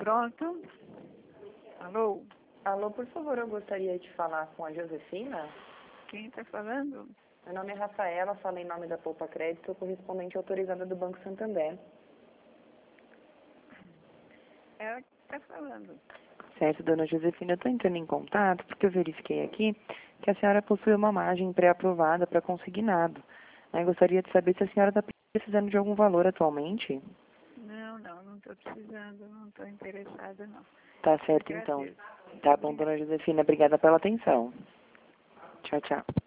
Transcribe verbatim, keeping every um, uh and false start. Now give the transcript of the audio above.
Pronto? Alô? Alô, por favor, eu gostaria de falar com a Josefina. Quem está falando? Meu nome é Rafaela, falo em nome da Poupa Crédito, sou correspondente autorizada do Banco Santander. Ela que está falando. Certo, dona Josefina, eu estou entrando em contato porque eu verifiquei aqui que a senhora possui uma margem pré-aprovada para consignado. Eu gostaria de saber se a senhora está precisando de algum valor atualmente. Não, não, não estou precisando, não estou interessada, não. Tá certo, então. Agradeço. Tá bom, dona Josefina, obrigada pela atenção. Tchau, tchau.